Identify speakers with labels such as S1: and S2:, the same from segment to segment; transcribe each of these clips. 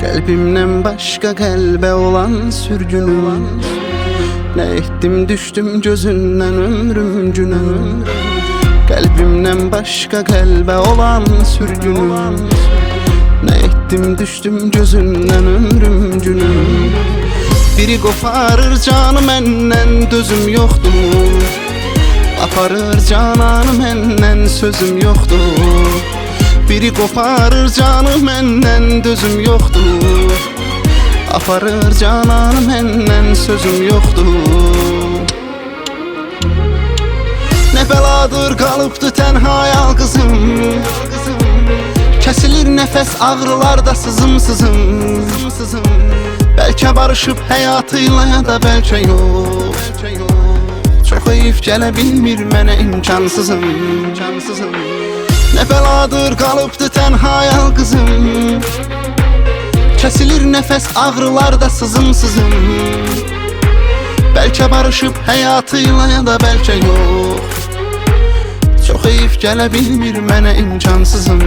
S1: Qəlbimdən başqa qəlbə olan sürgünüm. Nə etdim düşdüm gözündən ömrüm günüm. Qəlbimdən başqa qəlbə olan sürgünüm. Nə etdim düşdüm gözündən ömrüm günüm. Biri qoparır canı məndən dözüm yoxdur. Aparır cananı məndən sözüm yoxdur. Biri qoparır canı məndən dözüm yoxdur. Aparır cananı məndən sözüm yoxdur. Nə bəladır qalıbdı tənha yalqızım. Kəsilir nəfəs ağrılarda sızım. Bəlkə barışıb həyatıyla ya da bəlkə yox. Çox heyif gələ bilmir mənə imkansızım. Nə bəladır qalıbdı tənha yalqızım. Kəsilir nəfəs ağrılarda sızım. Bəlkə barışıb həyatıyla ya da bəlkə yox. Çox heyif gələ bilmir mənə imkansızım.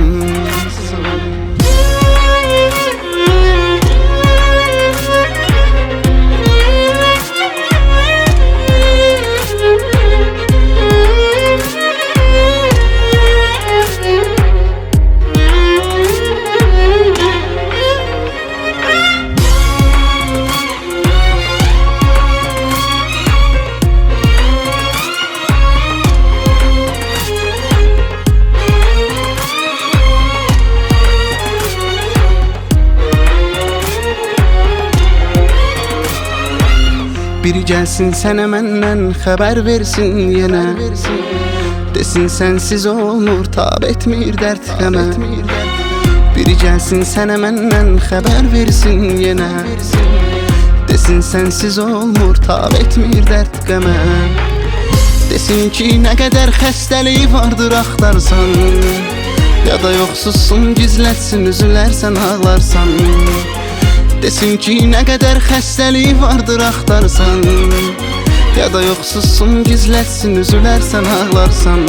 S1: Biri gəlsin sənə məndən xəbər versin yenə. Desin sənsiz olmur tab etmir dərd qəmə. Biri gəlsin sənə məndən xəbər versin yenə. Desin sənsiz olmur tab etmir dərd qəmə. Desin ki nə qədər xəstəlik vardır axtarsan. Ya da yoxsuzsun gizlətsin üzülərsən ağlarsan. Desin ki nə qədər xəstəlik vardır axtarsan. Ya da yoxsuzsun gizlətsin üzülərsən ağlarsan.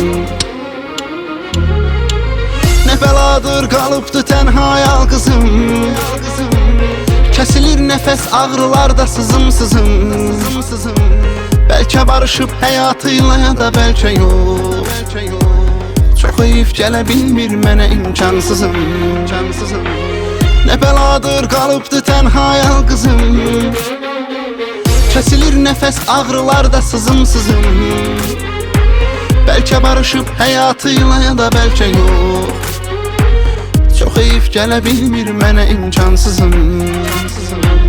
S1: Nə bəladır qalıbdı tənha yalqızım. Kəsilir nəfəs ağrılarda sızım. Bəlkə barışıb həyatıyla ya da bəlkə yox. Çox heyif gələ bilmir mənə imkansızım. Nə bəladır qalıbdı tənha yalqızım. Kəsilir nəfəs ağrılarda sızım. Bəlkə barışıb həyatıyla ya da bəlkə yox. Çox heyif gələ bilmir mənə imkansızım.